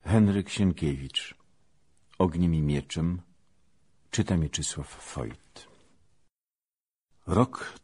Henryk Sienkiewicz. Ogniem i mieczem. Czyta Mieczysław Foyt. Rok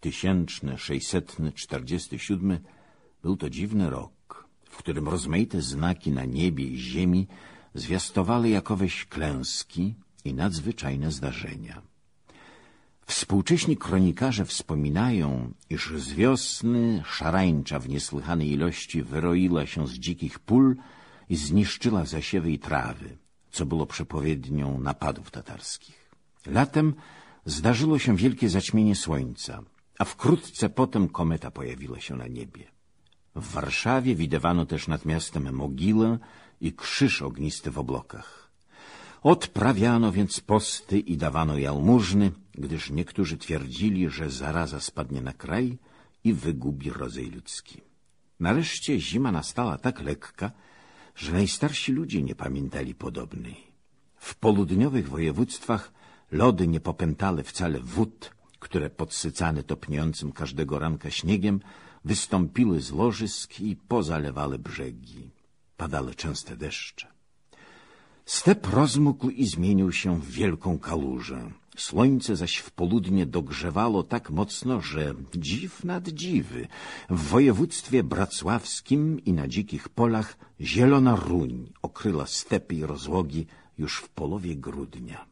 1647 był to dziwny rok, w którym rozmaite znaki na niebie i ziemi zwiastowały jakoweś klęski i nadzwyczajne zdarzenia. Współcześni kronikarze wspominają, iż z wiosny szarańcza w niesłychanej ilości wyroiła się z dzikich pól i zniszczyła zasiewy i trawy, co było przepowiednią napadów tatarskich. Latem zdarzyło się wielkie zaćmienie słońca, a wkrótce potem kometa pojawiła się na niebie. W Warszawie widywano też nad miastem mogiłę i krzyż ognisty w oblokach. Odprawiano więc posty i dawano jałmużny, gdyż niektórzy twierdzili, że zaraza spadnie na kraj i wygubi rodzaj ludzki. Nareszcie zima nastała tak lekka, że najstarsi ludzie nie pamiętali podobnej. W południowych województwach lody nie popętały wcale wód, które podsycane topniejącym każdego ranka śniegiem wystąpiły z łożysk i pozalewały brzegi. Padały częste deszcze. Step rozmógł i zmienił się w wielką kałużę. Słońce zaś w południe dogrzewało tak mocno, że dziw nad dziwy. W województwie bracławskim i na dzikich polach zielona ruń okryła stepy i rozłogi już w połowie grudnia.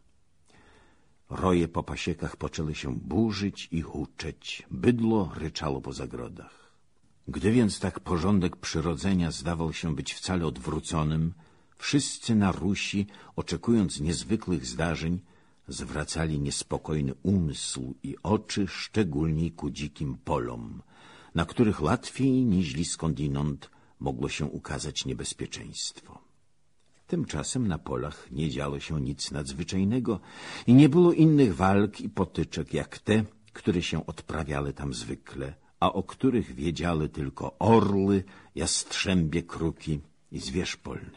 Roje po pasiekach poczęły się burzyć i huczeć, bydło ryczało po zagrodach. Gdy więc tak porządek przyrodzenia zdawał się być wcale odwróconym, wszyscy na Rusi, oczekując niezwykłych zdarzeń, zwracali niespokojny umysł i oczy szczególnie ku dzikim polom, na których łatwiej niźli skądinąd mogło się ukazać niebezpieczeństwo. Tymczasem na polach nie działo się nic nadzwyczajnego i nie było innych walk i potyczek jak te, które się odprawiały tam zwykle, a o których wiedziały tylko orły, jastrzębie kruki i zwierz polny.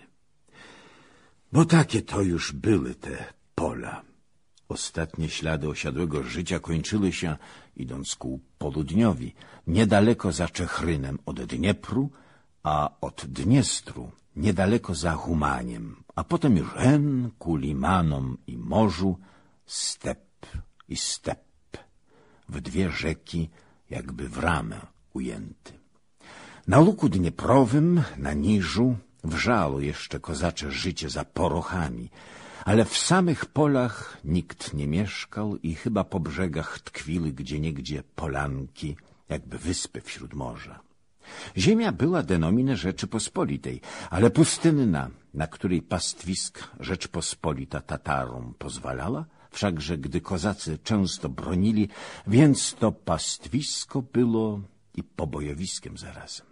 Bo takie to już były te pola. Ostatnie ślady osiadłego życia kończyły się, idąc ku południowi, niedaleko za Czechrynem od Dniepru, a od Dniestru niedaleko za Humaniem, a potem już ku limanom i morzu, step i step, w dwie rzeki jakby w ramę ujęty. Na luku dnieprowym, na Niżu, wrzało jeszcze kozacze życie za porochami, ale w samych polach nikt nie mieszkał i chyba po brzegach tkwiły gdzieniegdzie polanki, jakby wyspy wśród morza. Ziemia była de nomine Rzeczypospolitej, ale pustynna, na której pastwisk Rzeczpospolita Tatarom pozwalała, wszakże gdy kozacy często bronili, więc to pastwisko było i pobojowiskiem zarazem.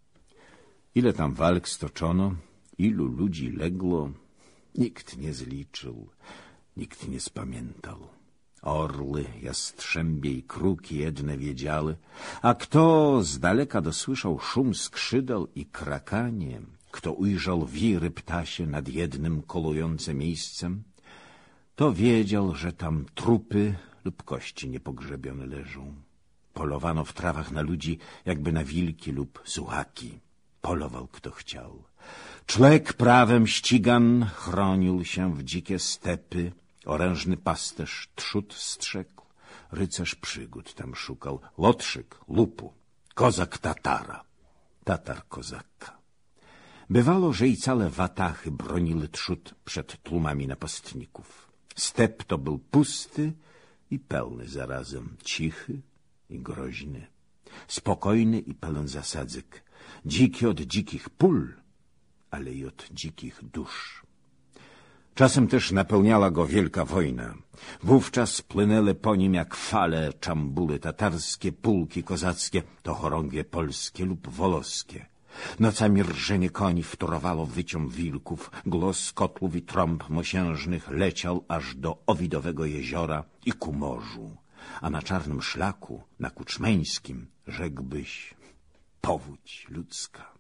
Ile tam walk stoczono, ilu ludzi legło, nikt nie zliczył, nikt nie spamiętał. Orły, jastrzębie i kruki jedne wiedziały, a kto z daleka dosłyszał szum skrzydeł i krakanie, kto ujrzał wiry ptasie nad jednym kolujące miejscem, to wiedział, że tam trupy lub kości niepogrzebione leżą. Polowano w trawach na ludzi, jakby na wilki lub suchaki. Polował kto chciał. Człek prawem ścigan chronił się w dzikie stepy, orężny pasterz trzód strzegł, rycerz przygód tam szukał, łotrzyk lupu, kozak Tatara, Tatar kozaka. Bywało, że i całe watachy broniły trzód przed tłumami napastników. Step to był pusty i pełny zarazem, cichy i groźny, spokojny i pełen zasadzek, dziki od dzikich pól, ale i od dzikich dusz. Czasem też napełniała go wielka wojna. Wówczas płynęły po nim jak fale czambuły tatarskie, pułki kozackie, to chorągwie polskie lub woloskie. Nocami rżenie koni wtórowało wyciom wilków, głos kotłów i trąb mosiężnych leciał aż do Owidowego jeziora i ku morzu, a na czarnym szlaku, na Kuczmeńskim, rzekłbyś, powódź ludzka.